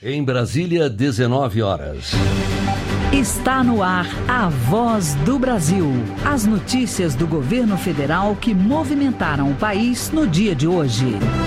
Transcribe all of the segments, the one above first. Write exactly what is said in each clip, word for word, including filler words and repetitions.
Em Brasília, dezenove horas. Está no ar a Voz do Brasil. As notícias do governo federal que movimentaram o país no dia de hoje.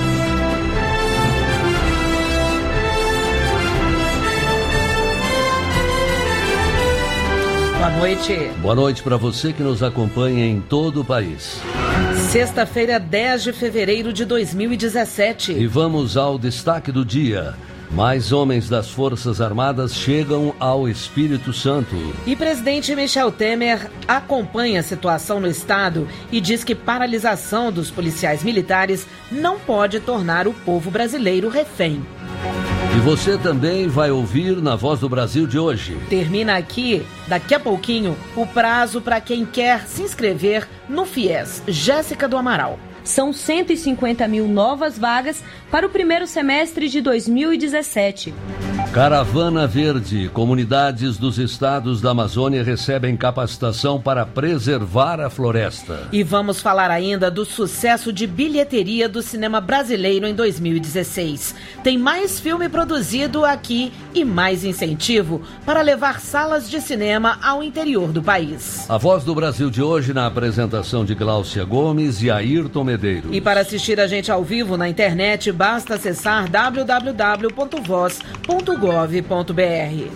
Boa noite. Boa noite para você que nos acompanha em todo o país. Sexta-feira, dez de fevereiro de dois mil e dezessete. E vamos ao destaque do dia. Mais homens das Forças Armadas chegam ao Espírito Santo. E presidente Michel Temer acompanha a situação no estado e diz que paralisação dos policiais militares não pode tornar o povo brasileiro refém. E você também vai ouvir na Voz do Brasil de hoje. Termina aqui, daqui a pouquinho, o prazo para quem quer se inscrever no FIES. Jéssica do Amaral. São cento e cinquenta mil novas vagas para o primeiro semestre de dois mil e dezessete. Caravana Verde. Comunidades dos estados da Amazônia recebem capacitação para preservar a floresta. E vamos falar ainda do sucesso de bilheteria do cinema brasileiro em dois mil e dezesseis. Tem mais filme produzido aqui e mais incentivo para levar salas de cinema ao interior do país. A Voz do Brasil de hoje na apresentação de Gláucia Gomes e Ayrton Medeiros. E para assistir a gente ao vivo na internet, basta acessar w w w ponto voz ponto gov ponto b r.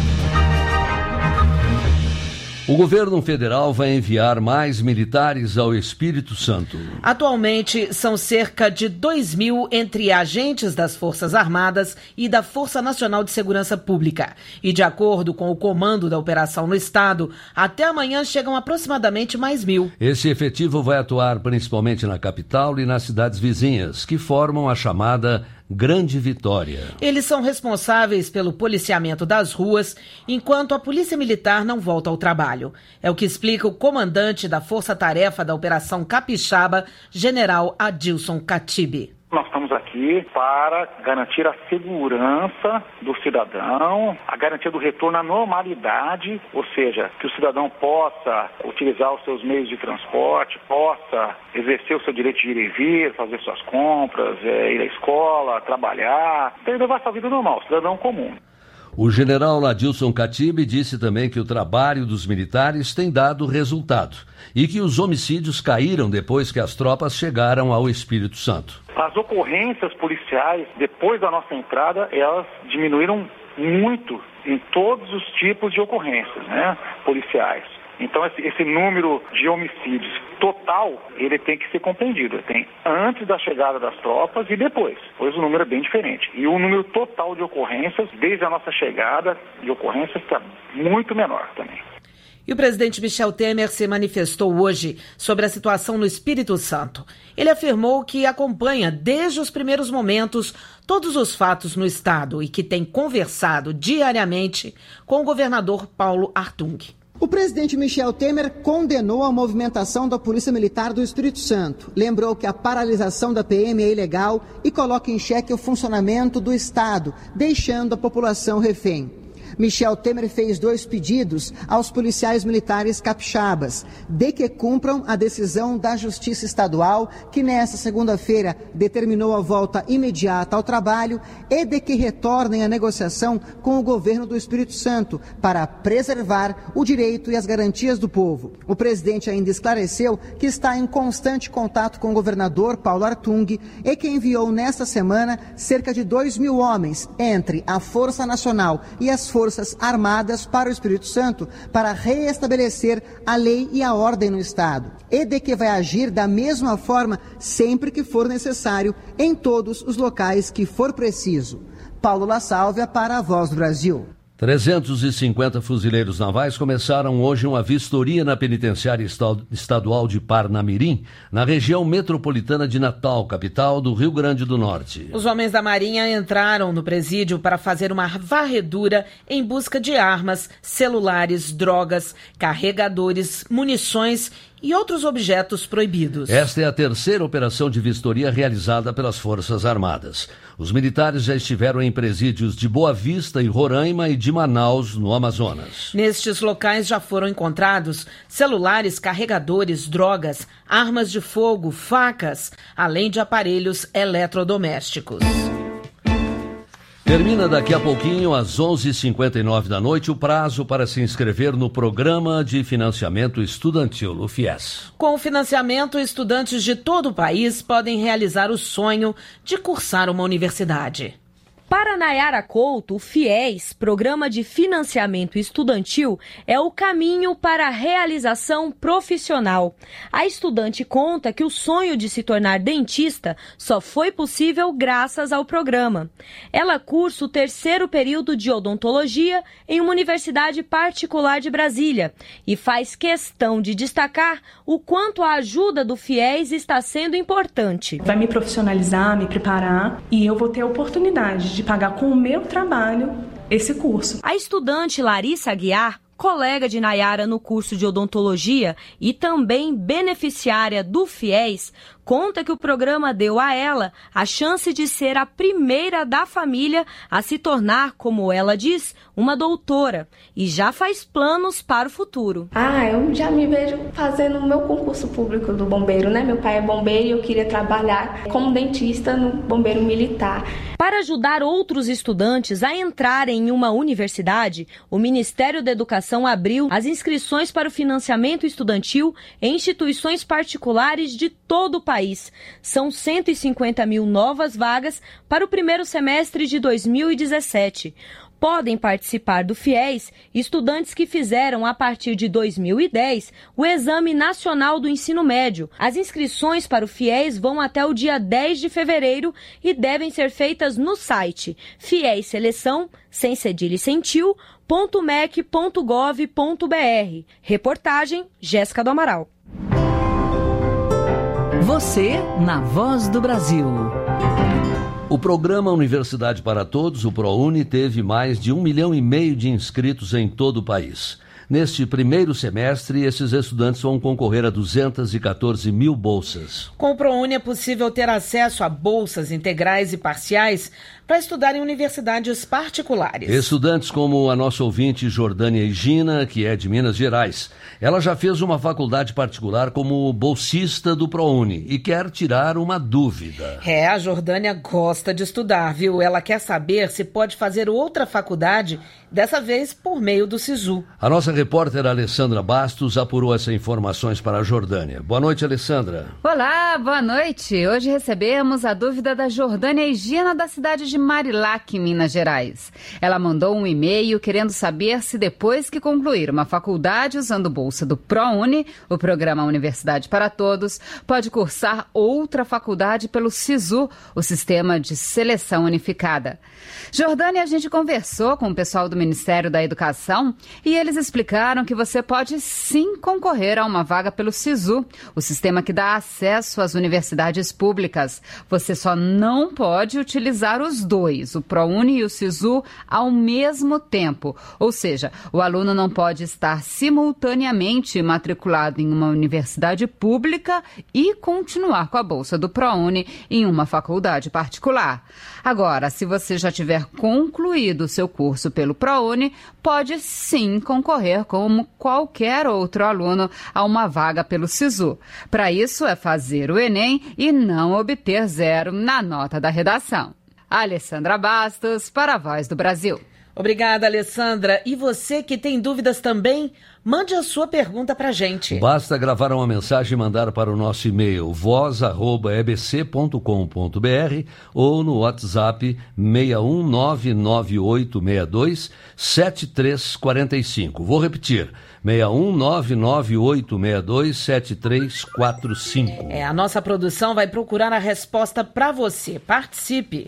O governo federal vai enviar mais militares ao Espírito Santo. Atualmente, são cerca de dois mil entre agentes das Forças Armadas e da Força Nacional de Segurança Pública. E de acordo com o comando da operação no estado, até amanhã chegam aproximadamente mais mil. Esse efetivo vai atuar principalmente na capital e nas cidades vizinhas, que formam a chamada Grande Vitória. Eles são responsáveis pelo policiamento das ruas, enquanto a Polícia Militar não volta ao trabalho. É o que explica o comandante da Força Tarefa da Operação Capixaba, General Adilson Catibe. Nós estamos aqui para garantir a segurança do cidadão, a garantia do retorno à normalidade, ou seja, que o cidadão possa utilizar os seus meios de transporte, possa exercer o seu direito de ir e vir, fazer suas compras, é, ir à escola, trabalhar, e levar sua vida normal, cidadão comum. O general Adilson Catibe disse também que o trabalho dos militares tem dado resultado e que os homicídios caíram depois que as tropas chegaram ao Espírito Santo. As ocorrências policiais, depois da nossa entrada, elas diminuíram muito em todos os tipos de ocorrências, né, policiais. Então, esse, esse número de homicídios total, ele tem que ser compreendido. Tem antes da chegada das tropas e depois, pois o número é bem diferente. E o número total de ocorrências, desde a nossa chegada de ocorrências, está muito menor também. E o presidente Michel Temer se manifestou hoje sobre a situação no Espírito Santo. Ele afirmou que acompanha desde os primeiros momentos todos os fatos no estado e que tem conversado diariamente com o governador Paulo Artung. O presidente Michel Temer condenou a movimentação da Polícia Militar do Espírito Santo. Lembrou que a paralisação da P M é ilegal e coloca em xeque o funcionamento do Estado, deixando a população refém. Michel Temer fez dois pedidos aos policiais militares capixabas, de que cumpram a decisão da Justiça Estadual, que nesta segunda-feira determinou a volta imediata ao trabalho, e de que retornem à negociação com o governo do Espírito Santo para preservar o direito e as garantias do povo. O presidente ainda esclareceu que está em constante contato com o governador Paulo Artung e que enviou nesta semana cerca de dois mil homens entre a Força Nacional e as Forças Armadas para o Espírito Santo para reestabelecer a lei e a ordem no Estado, e de que vai agir da mesma forma sempre que for necessário em todos os locais que for preciso. Paulo La Sálvia para a Voz do Brasil. trezentos e cinquenta fuzileiros navais começaram hoje uma vistoria na penitenciária estadual de Parnamirim, na região metropolitana de Natal, capital do Rio Grande do Norte. Os homens da Marinha entraram no presídio para fazer uma varredura em busca de armas, celulares, drogas, carregadores, munições e outros objetos proibidos. Esta é a terceira operação de vistoria realizada pelas Forças Armadas. Os militares já estiveram em presídios de Boa Vista e Roraima e de Manaus, no Amazonas. Nestes locais já foram encontrados celulares, carregadores, drogas, armas de fogo, facas, além de aparelhos eletrodomésticos. Termina daqui a pouquinho, às onze e cinquenta e nove da noite, o prazo para se inscrever no Programa de Financiamento Estudantil, o FIES. Com o financiamento, estudantes de todo o país podem realizar o sonho de cursar uma universidade. Para Nayara Couto, o FIES, Programa de Financiamento Estudantil, é o caminho para a realização profissional. A estudante conta que o sonho de se tornar dentista só foi possível graças ao programa. Ela cursa o terceiro período de odontologia em uma universidade particular de Brasília e faz questão de destacar o quanto a ajuda do FIES está sendo importante. Vai me profissionalizar, me preparar e eu vou ter a oportunidade de de pagar com o meu trabalho esse curso. A estudante Larissa Aguiar, colega de Nayara no curso de odontologia e também beneficiária do FIES, conta que o programa deu a ela a chance de ser a primeira da família a se tornar, como ela diz, uma doutora e já faz planos para o futuro. Ah, eu já me vejo fazendo o meu concurso público do bombeiro, né? Meu pai é bombeiro e eu queria trabalhar como dentista no bombeiro militar. Para ajudar outros estudantes a entrarem em uma universidade, o Ministério da Educação abriu as inscrições para o financiamento estudantil em instituições particulares de todo o país. São cento e cinquenta mil novas vagas para o primeiro semestre de dois mil e dezessete. Podem participar do FIES estudantes que fizeram, a partir de dois mil e dez, o Exame Nacional do Ensino Médio. As inscrições para o FIES vão até o dia dez de fevereiro e devem ser feitas no site fies seleção, sem cedilha e sem tio, ponto mec ponto gov ponto br. Reportagem Jéssica do Amaral. Você na Voz do Brasil. O programa Universidade para Todos, o ProUni, teve mais de um milhão e meio de inscritos em todo o país. Neste primeiro semestre, esses estudantes vão concorrer a duzentas e quatorze mil bolsas. Com o ProUni é possível ter acesso a bolsas integrais e parciais para estudar em universidades particulares. Estudantes como a nossa ouvinte Jordânia Egina, que é de Minas Gerais. Ela já fez uma faculdade particular como bolsista do ProUni e quer tirar uma dúvida. É, a Jordânia gosta de estudar, viu? Ela quer saber se pode fazer outra faculdade, dessa vez por meio do SISU. A nossa repórter Alessandra Bastos apurou essas informações para a Jordânia. Boa noite, Alessandra. Olá, boa noite. Hoje recebemos a dúvida da Jordânia Egina, da cidade de Marilac, em Minas Gerais. Ela mandou um e-mail querendo saber se depois que concluir uma faculdade usando bolsa do ProUni, o programa Universidade para Todos, pode cursar outra faculdade pelo SISU, o Sistema de Seleção Unificada. Jordânia, a gente conversou com o pessoal do Ministério da Educação e eles explicaram que você pode sim concorrer a uma vaga pelo SISU, o sistema que dá acesso às universidades públicas. Você só não pode utilizar os dois, o ProUni e o SISU, ao mesmo tempo. Ou seja, o aluno não pode estar simultaneamente matriculado em uma universidade pública e continuar com a bolsa do ProUni em uma faculdade particular. Agora, se você já tiver concluído o seu curso pelo ProUni, pode sim concorrer como qualquer outro aluno a uma vaga pelo SISU. Para isso é fazer o Enem e não obter zero na nota da redação. Alessandra Bastos, para a Voz do Brasil. Obrigada, Alessandra. E você que tem dúvidas também, mande a sua pergunta para a gente. Basta gravar uma mensagem e mandar para o nosso e-mail voz arroba e b c ponto com ponto b r ou no WhatsApp seis um nove nove oito seis dois sete três quatro cinco. Vou repetir, seis um nove nove oito seis dois sete três quatro cinco. É, a nossa produção vai procurar a resposta para você. Participe!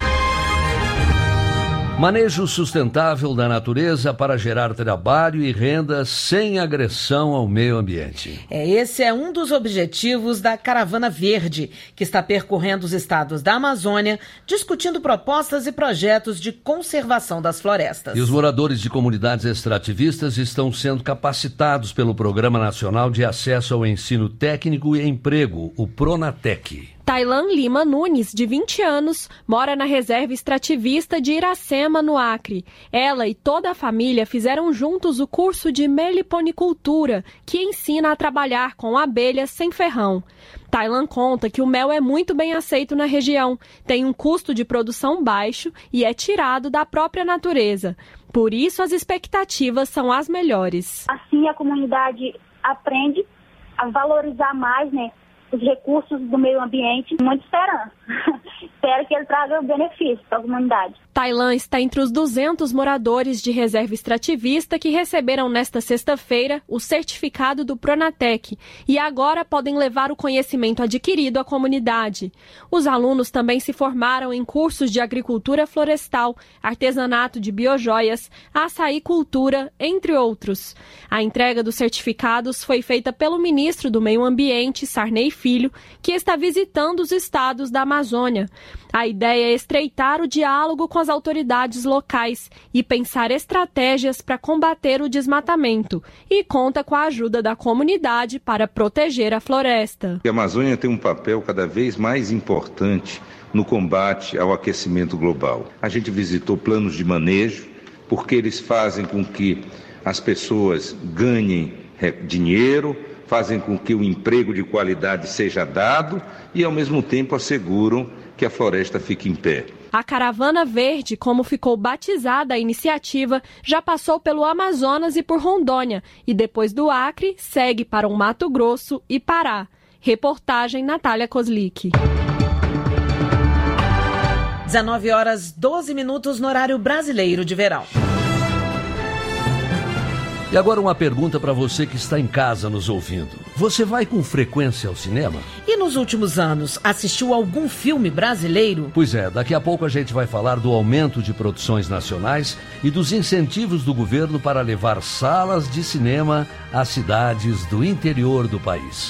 Manejo sustentável da natureza para gerar trabalho e renda sem agressão ao meio ambiente. É, esse é um dos objetivos da Caravana Verde, que está percorrendo os estados da Amazônia, discutindo propostas e projetos de conservação das florestas. E os moradores de comunidades extrativistas estão sendo capacitados pelo Programa Nacional de Acesso ao Ensino Técnico e Emprego, o PRONATEC. Tailan Lima Nunes, de vinte anos, mora na reserva extrativista de Iracema, no Acre. Ela e toda a família fizeram juntos o curso de meliponicultura, que ensina a trabalhar com abelhas sem ferrão. Tailan conta que o mel é muito bem aceito na região, tem um custo de produção baixo e é tirado da própria natureza. Por isso, as expectativas são as melhores. Assim, a comunidade aprende a valorizar mais, né, os recursos do meio ambiente. Muita esperança. Espero que ele traga benefício para a comunidade. Tailan está entre os duzentos moradores de reserva extrativista que receberam nesta sexta-feira o certificado do Pronatec e agora podem levar o conhecimento adquirido à comunidade. Os alunos também se formaram em cursos de agricultura florestal, artesanato de biojoias, açaicultura, entre outros. A entrega dos certificados foi feita pelo ministro do Meio Ambiente, Sarney Filho, que está visitando os estados da Amazônia. A ideia é estreitar o diálogo com as autoridades locais e pensar estratégias para combater o desmatamento e conta com a ajuda da comunidade para proteger a floresta. A Amazônia tem um papel cada vez mais importante no combate ao aquecimento global. A gente visitou planos de manejo, porque eles fazem com que as pessoas ganhem dinheiro, fazem com que o emprego de qualidade seja dado e, ao mesmo tempo, asseguram que a floresta fique em pé. A Caravana Verde, como ficou batizada a iniciativa, já passou pelo Amazonas e por Rondônia e, depois do Acre, segue para o Mato Grosso e Pará. Reportagem Natália Kozlik. dezenove horas, doze minutos no horário brasileiro de verão. E agora uma pergunta para você que está em casa nos ouvindo. Você vai com frequência ao cinema? E nos últimos anos, assistiu algum filme brasileiro? Pois é, daqui a pouco a gente vai falar do aumento de produções nacionais e dos incentivos do governo para levar salas de cinema às cidades do interior do país.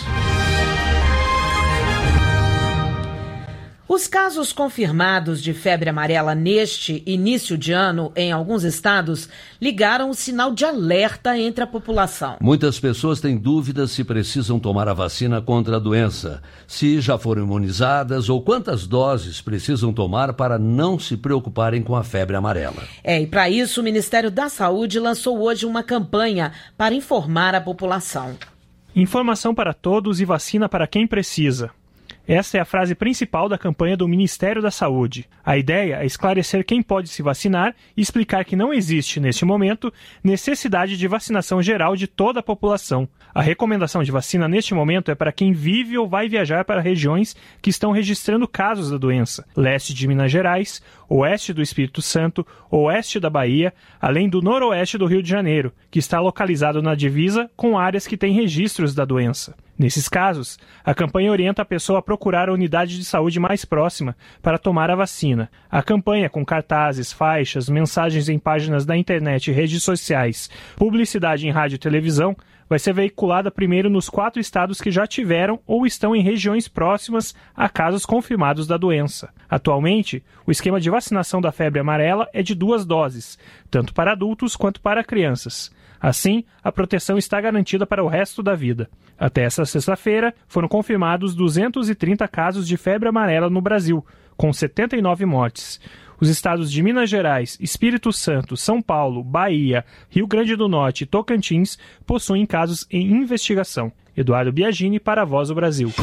Os casos confirmados de febre amarela neste início de ano em alguns estados ligaram o sinal de alerta entre a população. Muitas pessoas têm dúvidas se precisam tomar a vacina contra a doença, se já foram imunizadas ou quantas doses precisam tomar para não se preocuparem com a febre amarela. É, e para isso o Ministério da Saúde lançou hoje uma campanha para informar a população. Informação para todos e vacina para quem precisa. Essa é a frase principal da campanha do Ministério da Saúde. A ideia é esclarecer quem pode se vacinar e explicar que não existe, neste momento, necessidade de vacinação geral de toda a população. A recomendação de vacina neste momento é para quem vive ou vai viajar para regiões que estão registrando casos da doença. Leste de Minas Gerais, oeste do Espírito Santo, oeste da Bahia, além do noroeste do Rio de Janeiro, que está localizado na divisa com áreas que têm registros da doença. Nesses casos, a campanha orienta a pessoa a procurar a unidade de saúde mais próxima para tomar a vacina. A campanha, com cartazes, faixas, mensagens em páginas da internet e redes sociais, publicidade em rádio e televisão, vai ser veiculada primeiro nos quatro estados que já tiveram ou estão em regiões próximas a casos confirmados da doença. Atualmente, o esquema de vacinação da febre amarela é de duas doses, tanto para adultos quanto para crianças. Assim, a proteção está garantida para o resto da vida. Até esta sexta-feira, foram confirmados duzentos e trinta casos de febre amarela no Brasil, com setenta e nove mortes. Os estados de Minas Gerais, Espírito Santo, São Paulo, Bahia, Rio Grande do Norte e Tocantins possuem casos em investigação. Eduardo Biagini para a Voz do Brasil.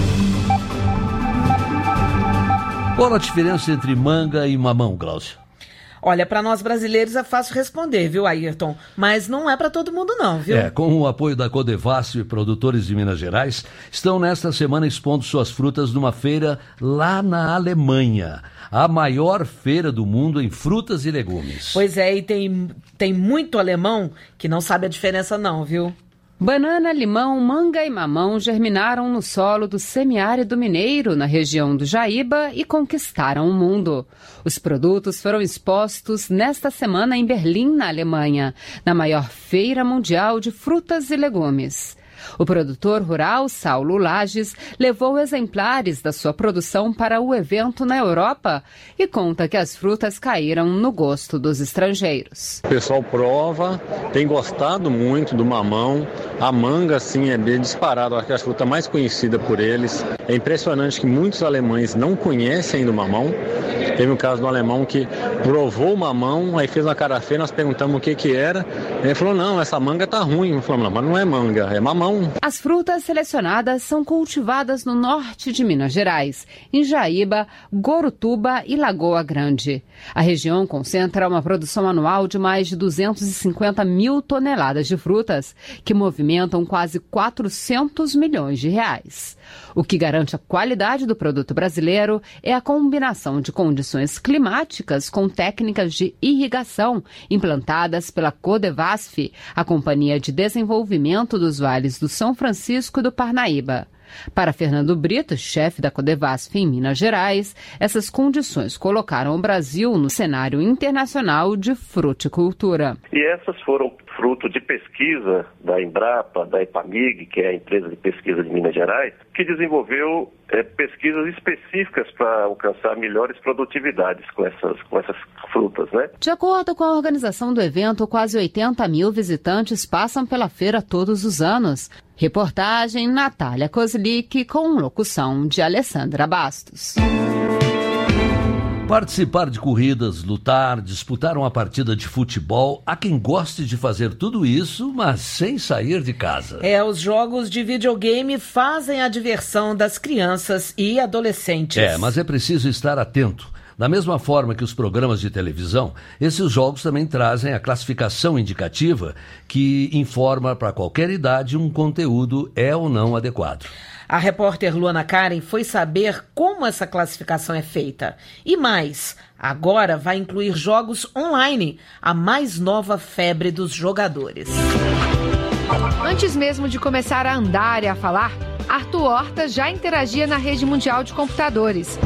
Qual a diferença entre manga e mamão, Glaucia? Olha, para nós brasileiros é fácil responder, viu, Ayrton? Mas não é para todo mundo não, viu? É, com o apoio da Codevasf e produtores de Minas Gerais, estão nesta semana expondo suas frutas numa feira lá na Alemanha. A maior feira do mundo em frutas e legumes. Pois é, e tem, tem muito alemão que não sabe a diferença não, viu? Banana, limão, manga e mamão germinaram no solo do semiárido mineiro, na região do Jaíba, e conquistaram o mundo. Os produtos foram expostos nesta semana em Berlim, na Alemanha, na maior feira mundial de frutas e legumes. O produtor rural Saulo Lages levou exemplares da sua produção para o evento na Europa e conta que as frutas caíram no gosto dos estrangeiros. O pessoal prova, tem gostado muito do mamão. A manga, assim, é bem disparado, acho que é a fruta mais conhecida por eles. É impressionante que muitos alemães não conhecem ainda o mamão. Teve um caso do alemão que provou o mamão, aí fez uma cara feia, nós perguntamos o que que era. Ele falou, não, essa manga tá ruim. Eu falei, não, mas não é manga, é mamão. As frutas selecionadas são cultivadas no norte de Minas Gerais, em Jaíba, Gorutuba e Lagoa Grande. A região concentra uma produção anual de mais de duzentos e cinquenta mil toneladas de frutas, que movimentam quase quatrocentos milhões de reais. O que garante a qualidade do produto brasileiro é a combinação de condições climáticas com técnicas de irrigação implantadas pela Codevasf, a Companhia de Desenvolvimento dos Vales do São Francisco e do Parnaíba. Para Fernando Brito, chefe da Codevasf em Minas Gerais, essas condições colocaram o Brasil no cenário internacional de fruticultura. E essas foram fruto de pesquisa da Embrapa, da Epamig, que é a empresa de pesquisa de Minas Gerais, que desenvolveu é, pesquisas específicas para alcançar melhores produtividades com essas, com essas frutas, né? De acordo com a organização do evento, quase oitenta mil visitantes passam pela feira todos os anos. Reportagem Natália Kozlik, com locução de Alessandra Bastos. Participar de corridas, lutar, disputar uma partida de futebol, há quem goste de fazer tudo isso, mas sem sair de casa. É, os jogos de videogame fazem a diversão das crianças e adolescentes. É, mas é preciso estar atento. Da mesma forma que os programas de televisão, esses jogos também trazem a classificação indicativa que informa para qualquer idade um conteúdo é ou não adequado. A repórter Luana Karen foi saber como essa classificação é feita. E mais, agora vai incluir jogos online, a mais nova febre dos jogadores. Antes mesmo de começar a andar e a falar, Arthur Horta já interagia na rede mundial de computadores.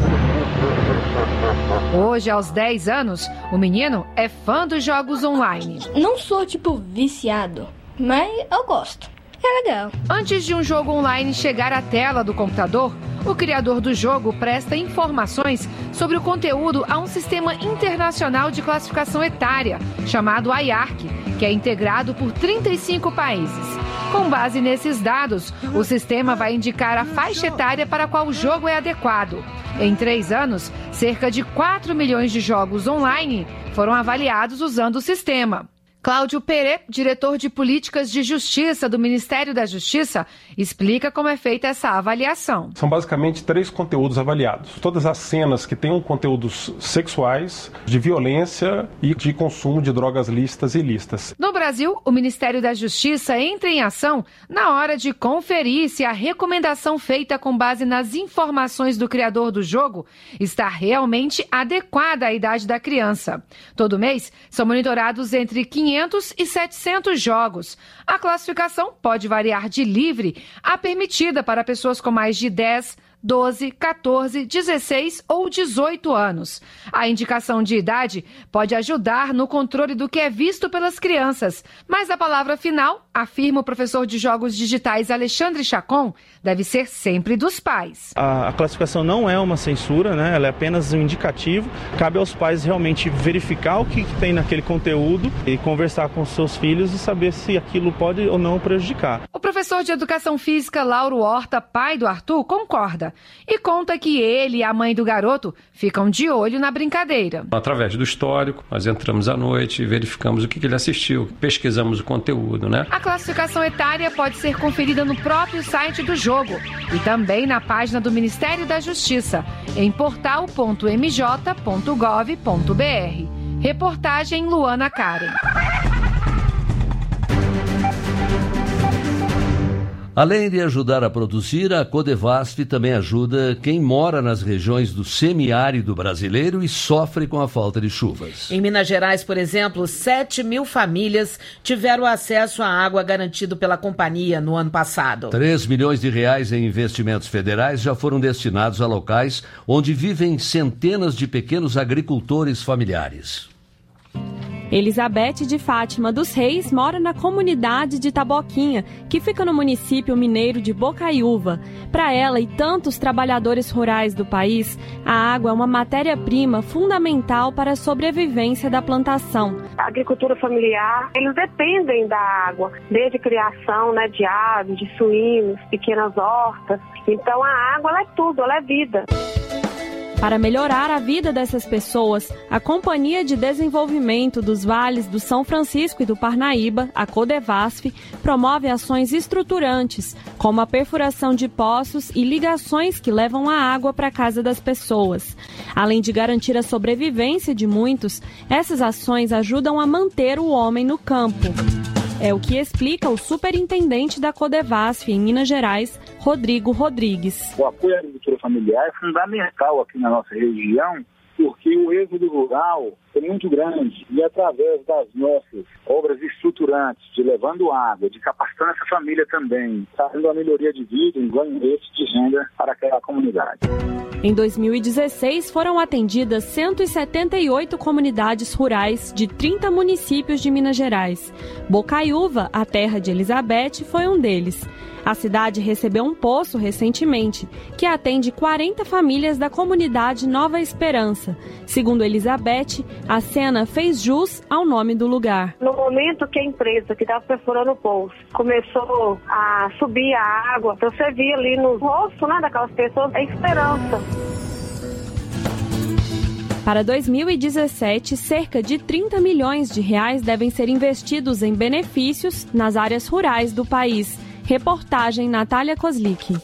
Hoje, aos dez anos, o menino é fã dos jogos online. Não sou, tipo, viciado, mas eu gosto. É legal. Antes de um jogo online chegar à tela do computador, o criador do jogo presta informações sobre o conteúdo a um sistema internacional de classificação etária, chamado I A R C, que é integrado por trinta e cinco países. Com base nesses dados, o sistema vai indicar a faixa etária para a qual o jogo é adequado. Em três anos, cerca de quatro milhões de jogos online foram avaliados usando o sistema. Cláudio Perê, diretor de Políticas de Justiça do Ministério da Justiça, explica como é feita essa avaliação. São basicamente três conteúdos avaliados. Todas as cenas que tenham conteúdos sexuais, de violência e de consumo de drogas lícitas e ilícitas. No Brasil, o Ministério da Justiça entra em ação na hora de conferir se a recomendação feita com base nas informações do criador do jogo está realmente adequada à idade da criança. Todo mês, são monitorados entre quinhentos e setecentos jogos. A classificação pode variar de livre a permitida para pessoas com mais de dez, doze, quatorze, dezesseis ou dezoito anos. A indicação de idade pode ajudar no controle do que é visto pelas crianças, mas a palavra final, afirma o professor de jogos digitais Alexandre Chacon, deve ser sempre dos pais. A, a classificação não é uma censura, né? Ela é apenas um indicativo. Cabe aos pais realmente verificar o que, que tem naquele conteúdo e conversar com seus filhos e saber se aquilo pode ou não prejudicar. O professor de educação física Lauro Horta, pai do Arthur, concorda e conta que ele e a mãe do garoto ficam de olho na brincadeira. Através do histórico, nós entramos à noite, verificamos o que ele assistiu, pesquisamos o conteúdo, né? A classificação etária pode ser conferida no próprio site do jogo e também na página do Ministério da Justiça, em portal ponto m j ponto gov ponto b r. Reportagem Luana Karen. Além de ajudar a produzir, a Codevasf também ajuda quem mora nas regiões do semiárido brasileiro e sofre com a falta de chuvas. Em Minas Gerais, por exemplo, sete mil famílias tiveram acesso à água garantido pela companhia no ano passado. três milhões de reais em investimentos federais já foram destinados a locais onde vivem centenas de pequenos agricultores familiares. Elizabeth de Fátima dos Reis mora na comunidade de Taboquinha, que fica no município mineiro de Bocaiúva. Para ela e tantos trabalhadores rurais do país, a água é uma matéria-prima fundamental para a sobrevivência da plantação. A agricultura familiar, eles dependem da água, desde criação, né, de aves, de suínos, pequenas hortas. Então a água ela é tudo, ela é vida. Para melhorar a vida dessas pessoas, a Companhia de Desenvolvimento dos Vales do São Francisco e do Parnaíba, a Codevasf, promove ações estruturantes, como a perfuração de poços e ligações que levam a água para a casa das pessoas. Além de garantir a sobrevivência de muitos, essas ações ajudam a manter o homem no campo. É o que explica o superintendente da Codevasf em Minas Gerais, Rodrigo Rodrigues. O apoio à agricultura familiar é fundamental aqui na nossa região, porque o êxodo rural é muito grande e através das nossas obras estruturantes, de levando água, de capacitando essa família também, trazendo a melhoria de vida, um ganho de renda para aquela comunidade. Em dois mil e dezesseis, foram atendidas cento e setenta e oito comunidades rurais de trinta municípios de Minas Gerais. Bocaiúva, a terra de Elizabeth, foi um deles. A cidade recebeu um poço recentemente, que atende quarenta famílias da comunidade Nova Esperança. Segundo Elizabeth, a cena fez jus ao nome do lugar. No momento que a empresa que estava perfurando o poço começou a subir a água, você via ali no rosto, né, daquelas pessoas a esperança. Para dois mil e dezessete, cerca de trinta milhões de reais devem ser investidos em benefícios nas áreas rurais do país. Reportagem Natália Kozlik.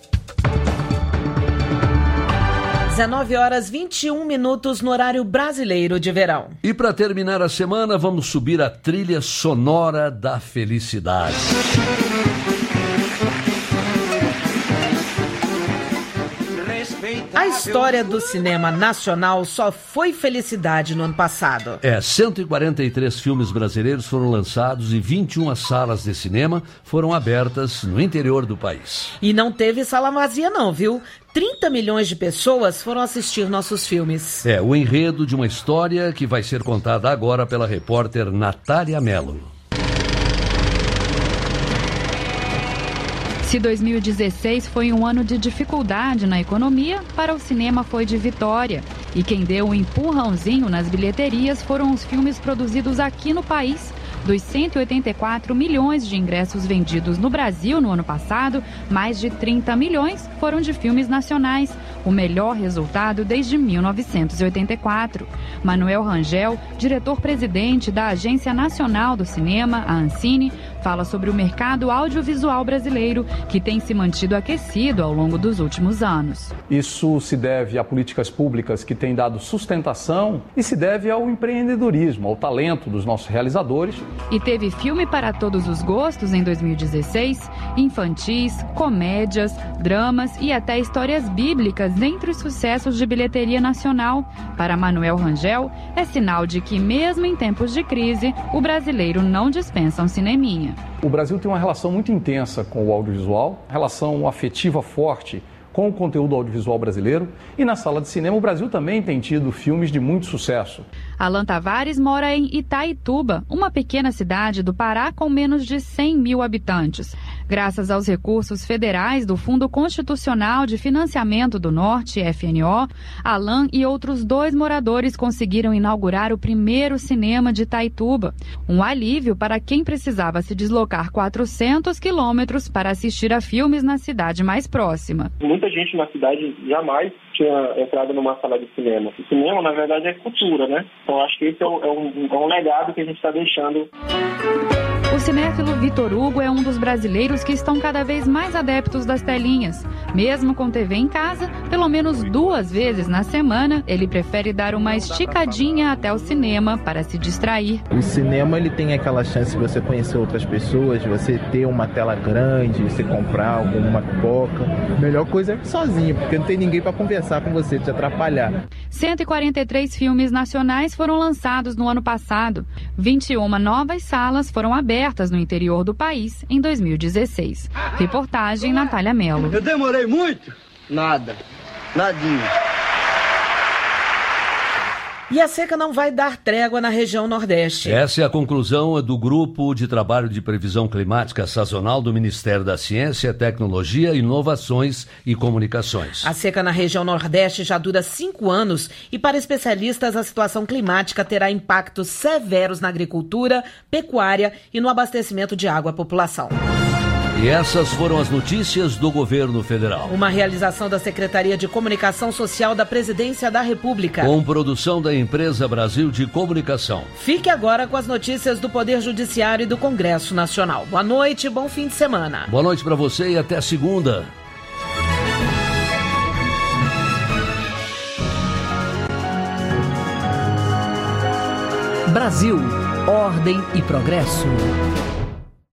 dezenove horas e vinte e um minutos no horário brasileiro de verão. E para terminar a semana, vamos subir a trilha sonora da felicidade. A história do cinema nacional só foi felicidade no ano passado. É, cento e quarenta e três filmes brasileiros foram lançados e vinte e uma salas de cinema foram abertas no interior do país. E não teve sala vazia não, viu? trinta milhões de pessoas foram assistir nossos filmes. É, o enredo de uma história que vai ser contada agora pela repórter Natália Mello. Se dois mil e dezesseis foi um ano de dificuldade na economia, para o cinema foi de vitória. E quem deu um empurrãozinho nas bilheterias foram os filmes produzidos aqui no país. Dos cento e oitenta e quatro milhões de ingressos vendidos no Brasil no ano passado, mais de trinta milhões foram de filmes nacionais, o melhor resultado desde mil novecentos e oitenta e quatro. Manuel Rangel, diretor-presidente da Agência Nacional do Cinema, a Ancine, fala sobre o mercado audiovisual brasileiro, que tem se mantido aquecido ao longo dos últimos anos. Isso se deve a políticas públicas que têm dado sustentação e se deve ao empreendedorismo, ao talento dos nossos realizadores. E teve filme para todos os gostos em dois mil e dezesseis, infantis, comédias, dramas e até histórias bíblicas entre os sucessos de bilheteria nacional. Para Manuel Rangel, é sinal de que mesmo em tempos de crise, o brasileiro não dispensa um cineminha. O Brasil tem uma relação muito intensa com o audiovisual, relação afetiva forte com o conteúdo audiovisual brasileiro, e na sala de cinema o Brasil também tem tido filmes de muito sucesso. Alan Tavares mora em Itaituba, uma pequena cidade do Pará com menos de cem mil habitantes. Graças aos recursos federais do Fundo Constitucional de Financiamento do Norte, F N O, Alan e outros dois moradores conseguiram inaugurar o primeiro cinema de Itaituba, um alívio para quem precisava se deslocar quatrocentos quilômetros para assistir a filmes na cidade mais próxima. Muita gente na cidade jamais tinha entrado numa sala de cinema. O cinema, na verdade, é cultura, né? Então, acho que esse é um, é um, é um legado que a gente está deixando. O cinéfilo Vitor Hugo é um dos brasileiros que estão cada vez mais adeptos das telinhas. Mesmo com T V em casa, pelo menos duas vezes na semana, ele prefere dar uma esticadinha até o cinema para se distrair. O cinema ele tem aquela chance de você conhecer outras pessoas, de você ter uma tela grande, você comprar alguma pipoca. A melhor coisa é ir sozinho, porque não tem ninguém para conversar com você, te atrapalhar. cento e quarenta e três filmes nacionais foram lançados no ano passado. vinte e uma novas salas foram abertas no interior do país em dois mil e dezesseis. Reportagem Natália Mello. Eu demorei muito? Nada. Nadinha. E a seca não vai dar trégua na região Nordeste. Essa é a conclusão do Grupo de Trabalho de Previsão Climática Sazonal do Ministério da Ciência, Tecnologia, Inovações e Comunicações. A seca na região Nordeste já dura cinco anos e, para especialistas, a situação climática terá impactos severos na agricultura, pecuária e no abastecimento de água à população. E essas foram as notícias do governo federal. Uma realização da Secretaria de Comunicação Social da Presidência da República. Com produção da Empresa Brasil de Comunicação. Fique agora com as notícias do Poder Judiciário e do Congresso Nacional. Boa noite e bom fim de semana. Boa noite para você e até segunda. Brasil, ordem e progresso.